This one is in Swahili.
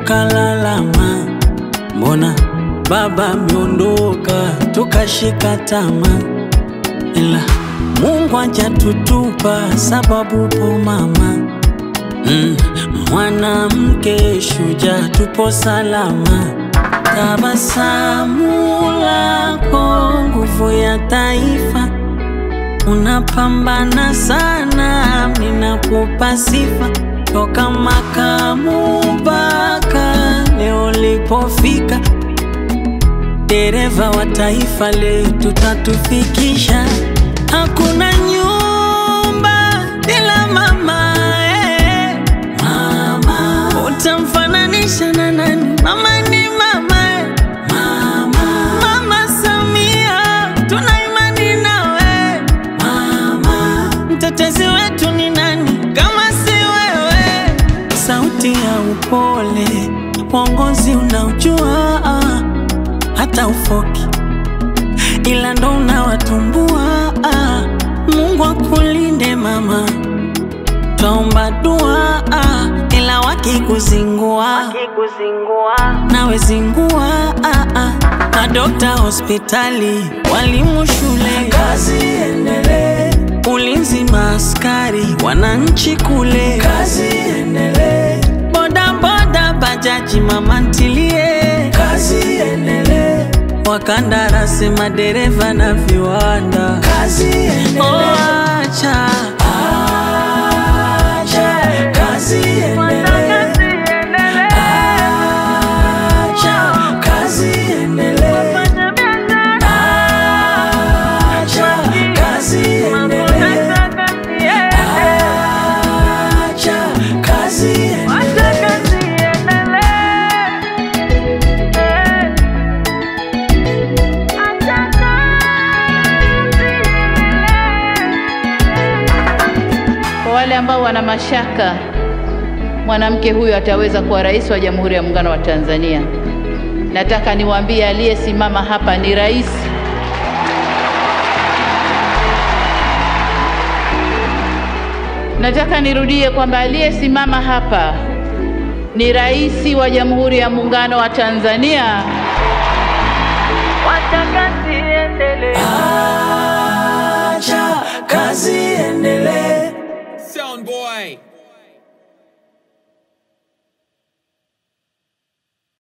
tukalalama, mbona baba ameondoka tukashika tamaa, ila Mungu hajatutupa sababu po mama. Mwanamke shujaa tupo salama, tabasamu lako nguvu ya taifa, unapambana sana ninakupa sifa, toka makamu mpaka leo lipofika, dereva wa taifa letu tatufikisha. Hakuna nyumba bila mama, mama utamfananisha na nani? Mama ni mama, mama, Mama Samia tuna imani nawe, mama mtetezi wetu ni nani kama si wewe? Sauti ya upole, uongozi unaujua, hata ufoki ila ndo unawatumbua. Mungu akulinde mama, twaomba dua, ila wakikuzingua nawe zingua. Madokta hospitali, walimu shule, kazi endelee. Ulinzi maaskari, wananchi kule, kazi endelee. Boda boda bajaji, mama ntilie, kazi endelee. Wakandarasi, madereva na viwanda, kazi endelee. Acha kazi endelee. Acha kazi endelee. Acha kazi endelee. Acha kazi endelee. Wale ambao wana mashaka mwanamke huyu ataweza kuwa rais wa Jamhuri ya Muungano wa Tanzania, nataka niwaambie aliyesimama hapa ni rais. Nataka nirudie kwamba aliyesimama hapa ni rais wa Jamhuri ya Muungano wa Tanzania. Acha kazi endelee. Acha kazi endelee. Sound boy.